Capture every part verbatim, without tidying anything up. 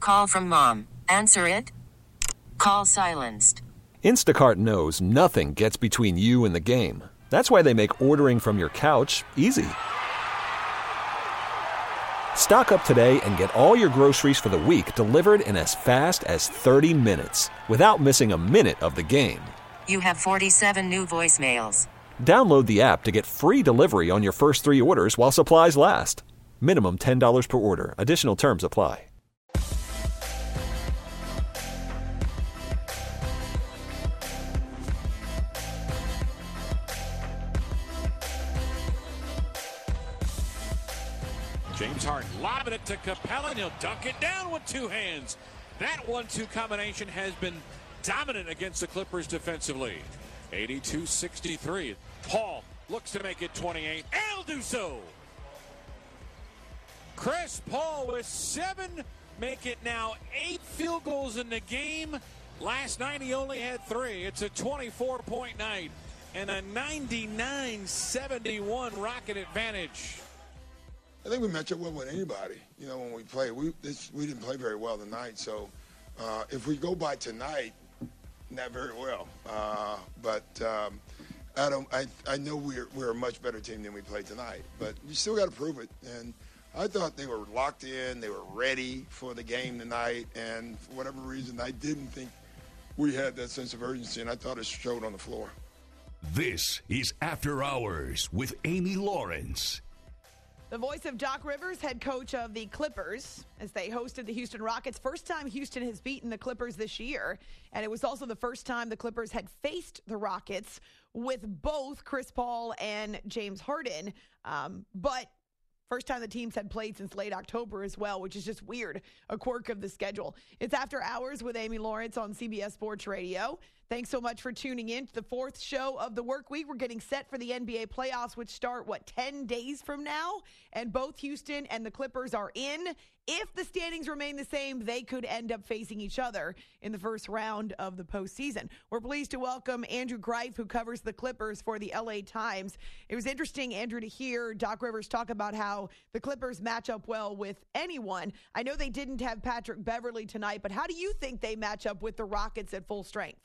Call from mom. Answer it. Call silenced. Instacart knows nothing gets between you and the game. That's why they make ordering from your couch easy. Stock up today and get all your groceries for the week delivered in as fast as thirty minutes without missing a minute of the game. You have forty-seven new voicemails. Download the app to get free delivery on your first three orders while supplies last. Minimum ten dollars per order. Additional terms apply. James Harden lobbing it to Capella, and he'll dunk it down with two hands. That one two combination has been dominant against the Clippers defensively. eighty-two sixty-three. Paul looks to make it twenty-eight, and he'll do so. Chris Paul with seven, make it now eight field goals in the game. Last night he only had three. It's a twenty-four point night and a ninety-nine seventy-one Rocket advantage. I think we match up well with anybody. You know, when we play, we this, we didn't play very well tonight. So uh, if we go by tonight, not very well. Uh, but um, I don't. I I know we're we're a much better team than we played tonight. But you still got to prove it. And I thought they were locked in. They were ready for the game tonight. And for whatever reason, I didn't think we had that sense of urgency. And I thought it showed on the floor. This is After Hours with Amy Lawrence. The voice of Doc Rivers, head coach of the Clippers, as they hosted the Houston Rockets. First time Houston has beaten the Clippers this year. And it was also the first time the Clippers had faced the Rockets with both Chris Paul and James Harden. Um, but first time the teams had played since late October as well, which is just weird, a quirk of the schedule. It's After Hours with Amy Lawrence on C B S Sports Radio. Thanks so much for tuning in to the fourth show of the work week. We're getting set for the N B A playoffs, which start, what, ten days from now? And both Houston and the Clippers are in. If the standings remain the same, they could end up facing each other in the first round of the postseason. We're pleased to welcome Andrew Greif, who covers the Clippers for the L A Times. It was interesting, Andrew, to hear Doc Rivers talk about how the Clippers match up well with anyone. I know they didn't have Patrick Beverley tonight, but how do you think they match up with the Rockets at full strength?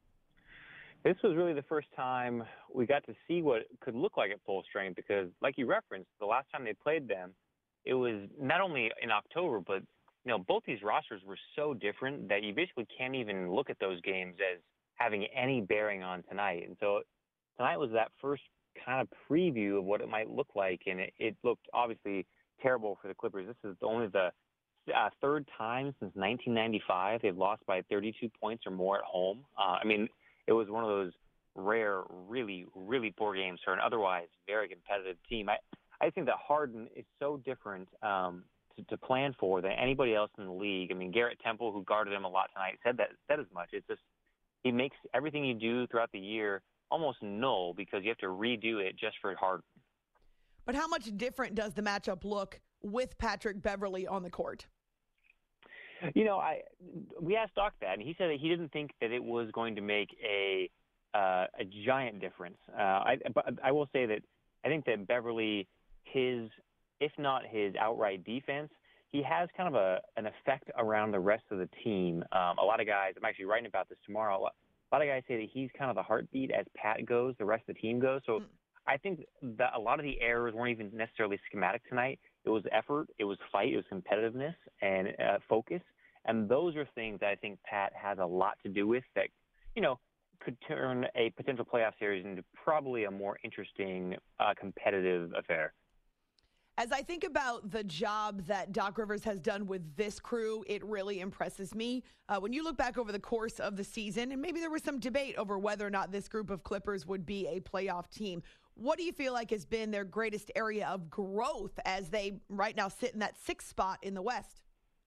This was really the first time we got to see what it could look like at full strength because, like you referenced, the last time they played them, it was not only in October, but, you know, both these rosters were so different that you basically can't even look at those games as having any bearing on tonight. And so tonight was that first kind of preview of what it might look like, and it, it looked obviously terrible for the Clippers. This is only the uh, third time since nineteen ninety-five they've lost by thirty-two points or more at home. Uh, I mean, it was one of those rare, really, really poor games for an otherwise very competitive team. I, I think that Harden is so different um, to, to plan for than anybody else in the league. I mean, Garrett Temple, who guarded him a lot tonight, said that said as much. It's just he makes everything you do throughout the year almost null because you have to redo it just for Harden. But how much different does the matchup look with Patrick Beverley on the court? You know, I we asked Doc that, and he said that he didn't think that it was going to make a uh, a giant difference. Uh, I, but I will say that I think that Beverley, his if not his outright defense, he has kind of a an effect around the rest of the team. Um, a lot of guys, I'm actually writing about this tomorrow. A lot, a lot of guys say that he's kind of the heartbeat as Pat goes, the rest of the team goes. So mm. I think that a lot of the errors weren't even necessarily schematic tonight. It was effort, it was fight, it was competitiveness and uh, focus. And those are things that I think Pat has a lot to do with that, you know, could turn a potential playoff series into probably a more interesting, uh, competitive affair. As I think about the job that Doc Rivers has done with this crew, it really impresses me. Uh, when you look back over the course of the season, and maybe there was some debate over whether or not this group of Clippers would be a playoff team, what do you feel like has been their greatest area of growth as they right now sit in that sixth spot in the West?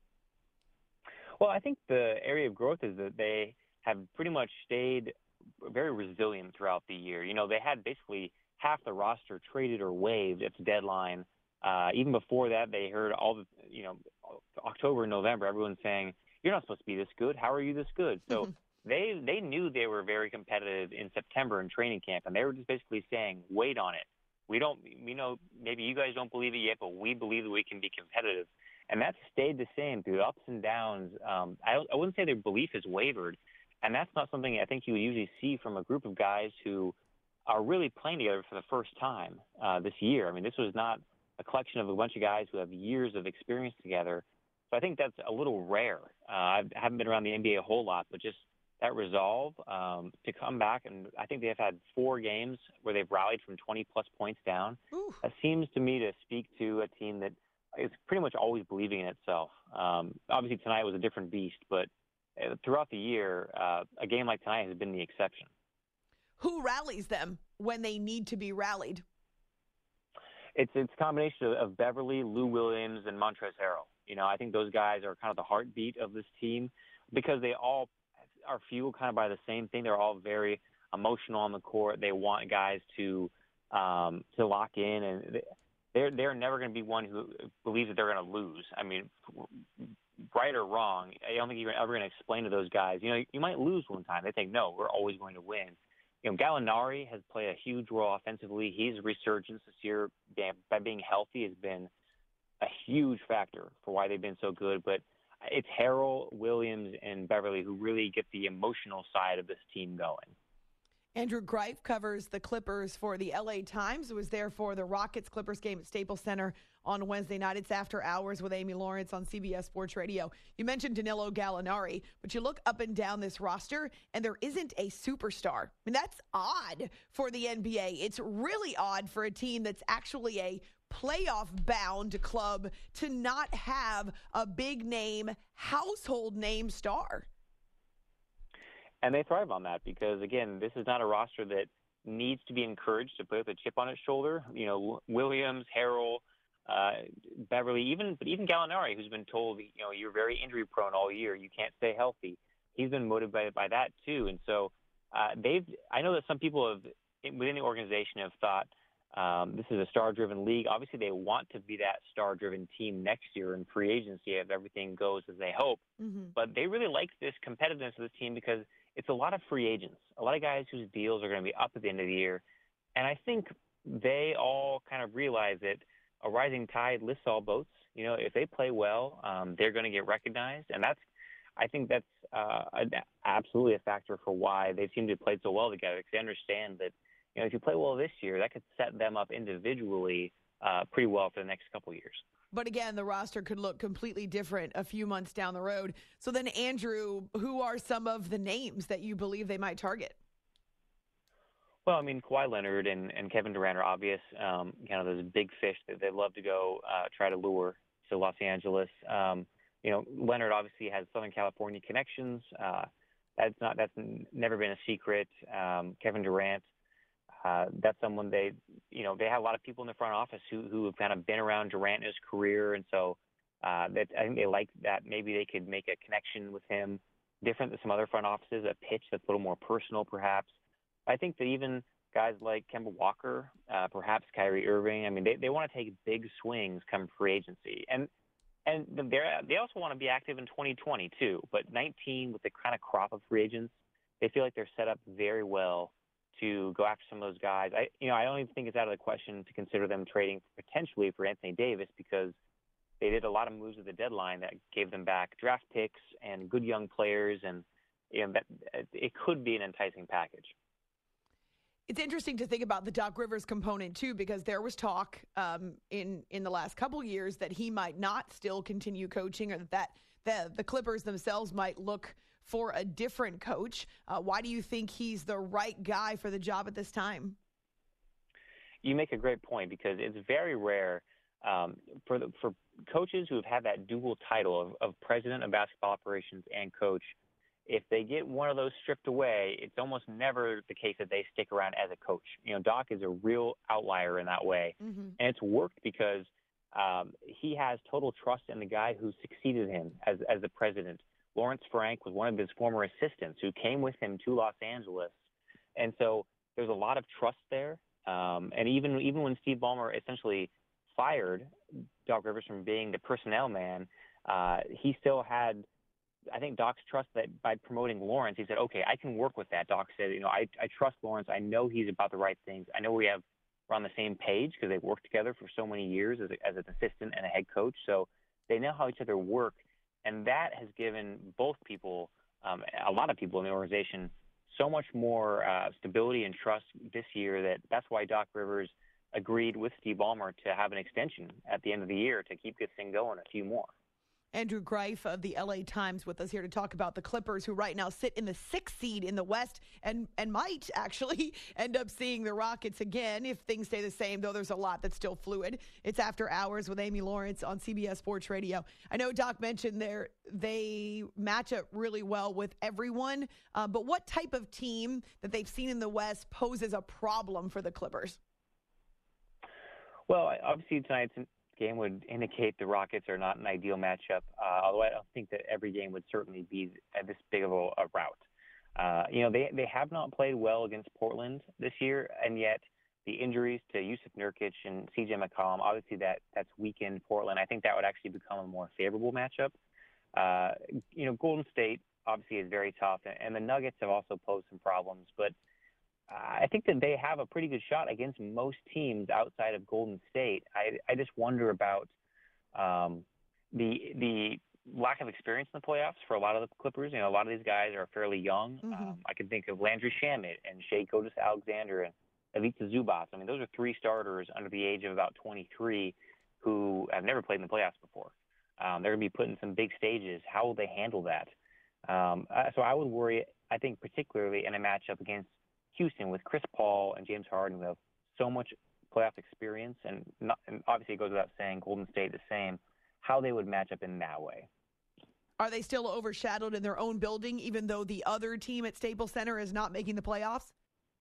Well, I think the area of growth is that they have pretty much stayed very resilient throughout the year. You know, they had basically half the roster traded or waived at the deadline. Uh, even before that, they heard all the, you know, October and November, everyone's saying, you're not supposed to be this good. How are you this good? So mm-hmm. they they knew they were very competitive in September in training camp, and they were just basically saying, wait on it. We don't, we know maybe you guys don't believe it yet, but we believe that we can be competitive. And that's stayed the same through the ups and downs. Um, I, I wouldn't say their belief has wavered. And that's not something I think you would usually see from a group of guys who are really playing together for the first time uh, this year. I mean, this was not a collection of a bunch of guys who have years of experience together. So I think that's a little rare. Uh, I haven't been around the N B A a whole lot, but just that resolve um, to come back. And I think they've had four games where they've rallied from twenty-plus points down. Ooh. That seems to me to speak to a team that is pretty much always believing in itself. Um, obviously, tonight was a different beast, but throughout the year, uh, a game like tonight has been the exception. Who rallies them when they need to be rallied? It's it's a combination of, of Beverly, Lou Williams, and Montrezl Harrell. You know, I think those guys are kind of the heartbeat of this team because they all are fueled kind of by the same thing. They're all very emotional on the court. They want guys to um, to lock in, and they're they're never going to be one who believes that they're going to lose. I mean, right or wrong, I don't think you're ever going to explain to those guys, you know, you might lose one time. They think, no, we're always going to win. You know, Gallinari has played a huge role offensively. His resurgence this year by being healthy has been a huge factor for why they've been so good. But it's Harrell, Williams, and Beverly who really get the emotional side of this team going. Andrew Greif covers the Clippers for the L A Times. It was there for the Rockets-Clippers game at Staples Center on Wednesday night. It's After Hours with Amy Lawrence on C B S Sports Radio. You mentioned Danilo Gallinari, but you look up and down this roster, and there isn't a superstar. I mean, that's odd for the N B A. It's really odd for a team that's actually a playoff-bound club to not have a big-name, household-name star. And they thrive on that because, again, this is not a roster that needs to be encouraged to play with a chip on its shoulder. You know, Williams, Harrell, uh, Beverly, even but even Gallinari, who's been told, you know, you're very injury prone all year, you can't stay healthy. He's been motivated by that too, and so uh, they've. I know that some people have within the organization have thought um, this is a star-driven league. Obviously, they want to be that star-driven team next year in free agency if everything goes as they hope. Mm-hmm. But they really like this competitiveness of this team because it's a lot of free agents, a lot of guys whose deals are going to be up at the end of the year. And I think they all kind of realize that a rising tide lifts all boats. You know, if they play well, um, they're going to get recognized. And that's, I think that's uh, a, absolutely a factor for why they seem to have played so well together, because they understand that, you know, if you play well this year, that could set them up individually uh, pretty well for the next couple of years. But again, the roster could look completely different a few months down the road. So then, Andrew, who are some of the names that you believe they might target? Well, I mean, Kawhi Leonard and, and Kevin Durant are obvious, um, kind of those big fish that they love to go uh, try to lure to Los Angeles. Um, you know, Leonard obviously has Southern California connections. Uh, that's not that's never been a secret. Um, Kevin Durant. Uh, that's someone they, you know, they have a lot of people in the front office who, who have kind of been around Durant in his career. And so uh, that I think they like that. Maybe they could make a connection with him different than some other front offices, a pitch that's a little more personal, perhaps. I think that even guys like Kemba Walker, uh, perhaps Kyrie Irving, I mean, they, they want to take big swings come free agency. And and they're, they also want to be active in twenty twenty, too. But nineteen, with the kind of crop of free agents, they feel like they're set up very well to go after some of those guys. I, you know, I don't even think it's out of the question to consider them trading potentially for Anthony Davis because they did a lot of moves at the deadline that gave them back draft picks and good young players, and you know, that it could be an enticing package. It's interesting to think about the Doc Rivers component too, because there was talk um, in in the last couple years that he might not still continue coaching, or that the the Clippers themselves might look for a different coach. Uh, why do you think he's the right guy for the job at this time? You make a great point because it's very rare um, for the, for coaches who have had that dual title of, of president of basketball operations and coach. If they get one of those stripped away, it's almost never the case that they stick around as a coach. You know, Doc is a real outlier in that way. Mm-hmm. And it's worked because um, he has total trust in the guy who succeeded him as, as the president. Lawrence Frank was one of his former assistants who came with him to Los Angeles. And so there's a lot of trust there. Um, and even even when Steve Ballmer essentially fired Doc Rivers from being the personnel man, uh, he still had, I think, Doc's trust that by promoting Lawrence, he said, okay, I can work with that. Doc said, you know, I, I trust Lawrence. I know he's about the right things. I know we have, we're on the same page because they've worked together for so many years as, a, as an assistant and a head coach. So They know how each other work, and that has given both people, um, a lot of people in the organization, so much more uh, stability and trust this year that that's why Doc Rivers agreed with Steve Ballmer to have an extension at the end of the year to keep this thing going a few more. Andrew Greif of the L A Times with us here to talk about the Clippers, who right now sit in the sixth seed in the West and, and might actually end up seeing the Rockets again if things stay the same, though there's a lot that's still fluid. It's After Hours with Amy Lawrence on C B S Sports Radio. I know Doc mentioned there they match up really well with everyone, uh, but what type of team that they've seen in the West poses a problem for the Clippers? Well, obviously tonight's game would indicate the Rockets are not an ideal matchup, uh, although I don't think that every game would certainly be this big of a, a rout. Uh, you know, they they have not played well against Portland this year, and yet the injuries to Yusuf Nurkic and C J McCollum, obviously that, that's weakened Portland. I think that would actually become a more favorable matchup. Uh, you know, Golden State obviously is very tough, and the Nuggets have also posed some problems, but I think that they have a pretty good shot against most teams outside of Golden State. I, I just wonder about um, the the lack of experience in the playoffs for a lot of the Clippers. You know, a lot of these guys are fairly young. Mm-hmm. Um, I can think of Landry Shamet and Shai Gilgeous-Alexander and Ivica Zubac. I mean, those are three starters under the age of about twenty-three who have never played in the playoffs before. Um, they're going to be put in some big stages. How will they handle that? Um, uh, so I would worry, I think, particularly in a matchup against Houston with Chris Paul and James Harden, who have so much playoff experience, and, not, and obviously it goes without saying Golden State the same, how they would match up in that way. Are they still overshadowed in their own building, even though the other team at Staples Center is not making the playoffs?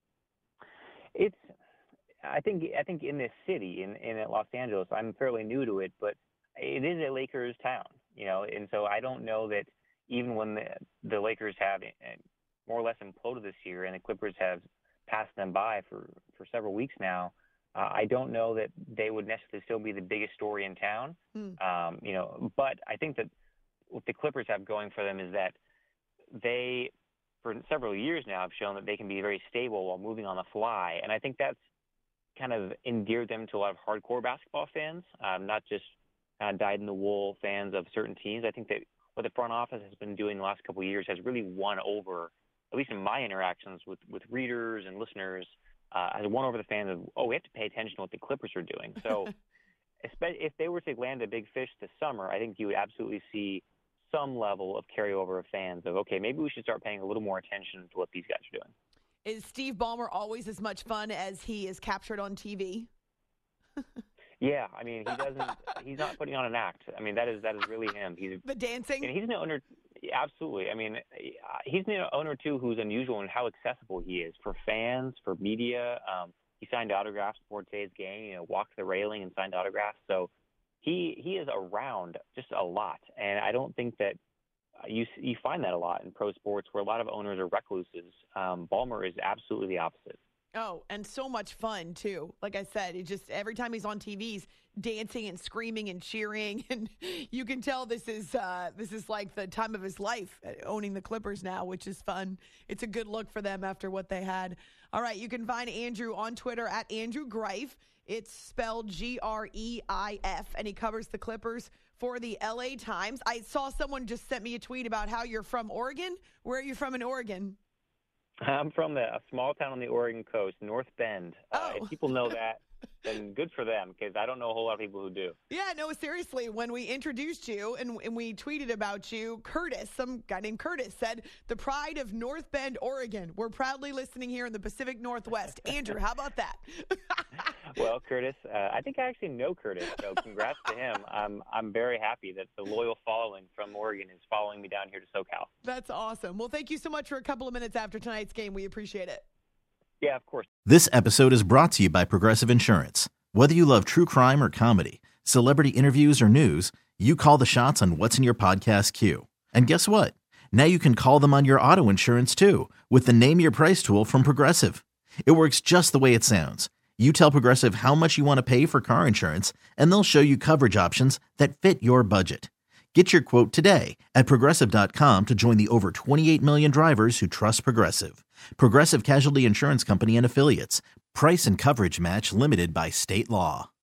It's, I think, I think in this city, in, in Los Angeles, I'm fairly new to it, but it is a Lakers town, you know, and so I don't know that even when the, the Lakers have more or less imploded this year, and the Clippers have passed them by for, for several weeks now, uh, I don't know that they would necessarily still be the biggest story in town. Mm. Um, you know, but I think that what the Clippers have going for them is that they, for several years now, have shown that they can be very stable while moving on the fly, and I think that's kind of endeared them to a lot of hardcore basketball fans, um, not just kind of dyed-in-the-wool fans of certain teams. I think that what the front office has been doing the last couple of years has really won over, at least in my interactions with, with readers and listeners, uh, has won over the fans of, oh, we have to pay attention to what the Clippers are doing. So if they were to land a big fish this summer, I think you would absolutely see some level of carryover of fans of, okay, maybe we should start paying a little more attention to what these guys are doing. Is Steve Ballmer always as much fun as he is captured on T V? Yeah, I mean, he doesn't. He's not putting on an act. I mean, that is that is really him. He's the dancing. And he's an owner. Absolutely. I mean, he's an owner too who's unusual in how accessible he is for fans, for media. Um, he signed autographs before today's game. You know, walked the railing and signed autographs. So he he is around just a lot, and I don't think that you you find that a lot in pro sports where a lot of owners are recluses. Um, Ballmer is absolutely the opposite. Oh, and so much fun, too. Like I said, it just every time he's on T V, he's dancing and screaming and cheering. And you can tell this is uh, this is like the time of his life, owning the Clippers now, which is fun. It's a good look for them after what they had. All right, you can find Andrew on Twitter at Andrew Greif. It's spelled G R E I F, and he covers the Clippers for the L A Times. I saw someone just sent me a tweet about how you're from Oregon. Where are you from in Oregon? I'm from the, a small town on the Oregon coast, North Bend. Uh, oh. If people know that, then good for them, because I don't know a whole lot of people who do. Yeah, no, seriously. When we introduced you and, and we tweeted about you, Curtis, some guy named Curtis, said, the pride of North Bend, Oregon. We're proudly listening here in the Pacific Northwest. Andrew, how about that? Well, Curtis, uh, I think I actually know Curtis, so congrats to him. I'm I'm very happy that the loyal following from Oregon is following me down here to SoCal. That's awesome. Well, thank you so much for a couple of minutes after tonight's game. We appreciate it. Yeah, of course. This episode is brought to you by Progressive Insurance. Whether you love true crime or comedy, celebrity interviews or news, you call the shots on what's in your podcast queue. And guess what? Now you can call them on your auto insurance too with the Name Your Price tool from Progressive. It works just the way it sounds. You tell Progressive how much you want to pay for car insurance, and they'll show you coverage options that fit your budget. Get your quote today at Progressive dot com to join the over twenty-eight million drivers who trust Progressive. Progressive Casualty Insurance Company and Affiliates. Price and coverage match limited by state law.